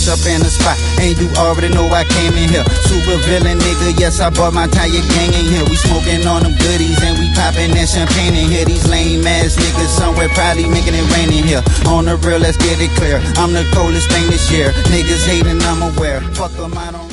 up in the spot, and you already know I came in here. Super villain nigga, yes, I brought my entire gang in here. We smoking on them goodies, and we popping that champagne in here. These lame ass niggas somewhere probably making it rain in here. On the real, let's get it clear, I'm the coldest thing this year. Niggas hating, I'm aware. Fuck them, I don't